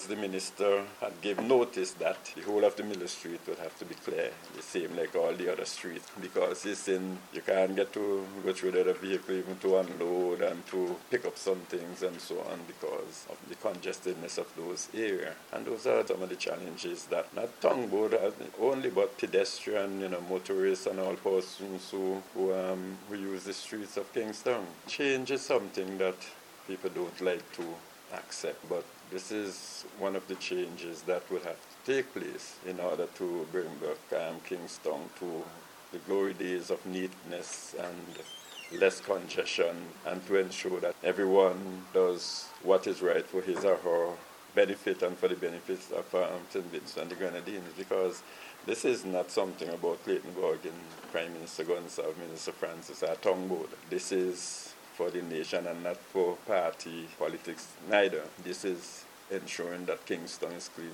because the minister had given notice that the whole of the Miller Street would have to be clear, the same like all the other streets, because he's saying you can't get to go through the other vehicle even to unload and to pick up some things and so on because of the congestedness of those areas. And those are some of the challenges that not Tongboard only, but pedestrian, motorists and all persons who use the streets of Kingston. Change is something that people don't like to accept, but this is one of the changes that will have to take place in order to bring back Kingston to the glory days of neatness and less congestion, and to ensure that everyone does what is right for his or her benefit and for the benefits of St. Vincent and the Grenadines, because this is not something about Clayton Gorgon, Prime Minister Gonsalves, Minister Francis, or Tongboard. This is for the nation and not for party politics neither. This is ensuring that Kingston is clean